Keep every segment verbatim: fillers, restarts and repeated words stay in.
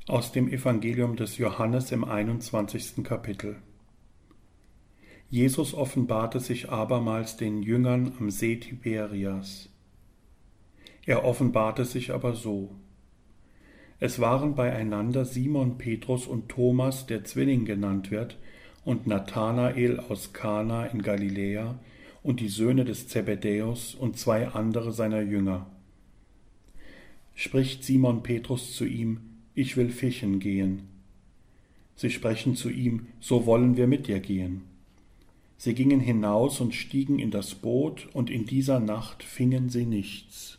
Aus dem Evangelium des Johannes im einundzwanzigsten Kapitel. Jesus offenbarte sich abermals den Jüngern am See Tiberias. Er offenbarte sich aber so: Es waren beieinander Simon Petrus und Thomas, der Zwilling genannt wird, und Nathanael aus Kana in Galiläa und die Söhne des Zebedäus und zwei andere seiner Jünger. Spricht Simon Petrus zu ihm: Ich will fischen gehen. Sie sprechen zu ihm: So wollen wir mit dir gehen. Sie gingen hinaus und stiegen in das Boot, und in dieser Nacht fingen sie nichts.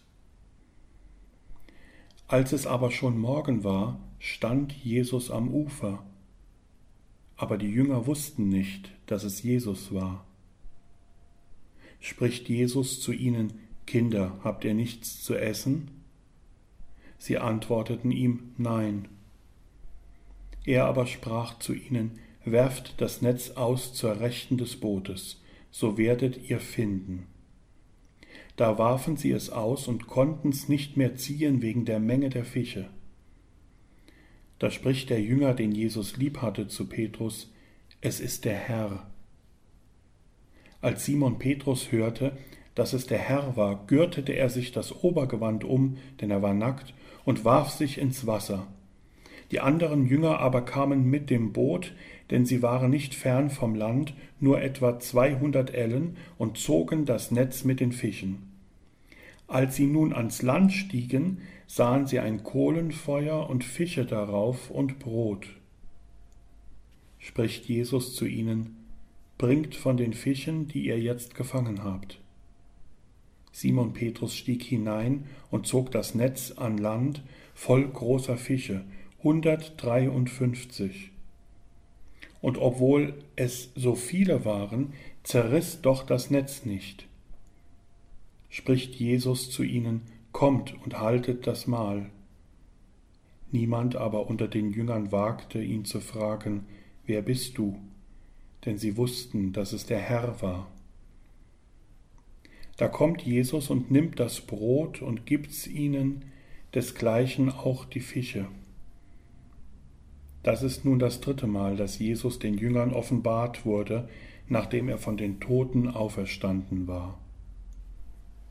Als es aber schon Morgen war, stand Jesus am Ufer. Aber die Jünger wussten nicht, dass es Jesus war. Spricht Jesus zu ihnen: Kinder, habt ihr nichts zu essen? Sie antworteten ihm: Nein. Er aber sprach zu ihnen: Werft das Netz aus zur Rechten des Bootes, so werdet ihr finden. Da warfen sie es aus und konnten's nicht mehr ziehen wegen der Menge der Fische. Da spricht der Jünger, den Jesus lieb hatte, zu Petrus: Es ist der Herr. Als Simon Petrus hörte, dass es der Herr war, gürtete er sich das Obergewand um, denn er war nackt, und warf sich ins Wasser. Die anderen Jünger aber kamen mit dem Boot, denn sie waren nicht fern vom Land, nur etwa zweihundert Ellen, und zogen das Netz mit den Fischen. Als sie nun ans Land stiegen, sahen sie ein Kohlenfeuer und Fische darauf und Brot. Spricht Jesus zu ihnen: Bringt von den Fischen, die ihr jetzt gefangen habt. Simon Petrus stieg hinein und zog das Netz an Land voll großer Fische, hundertdreiundfünfzig. Und obwohl es so viele waren, zerriss doch das Netz nicht. Spricht Jesus zu ihnen: Kommt und haltet das Mahl. Niemand aber unter den Jüngern wagte, ihn zu fragen: Wer bist du? Denn sie wussten, dass es der Herr war. Da kommt Jesus und nimmt das Brot und gibt's ihnen, desgleichen auch die Fische. Das ist nun das dritte Mal, dass Jesus den Jüngern offenbart wurde, nachdem er von den Toten auferstanden war.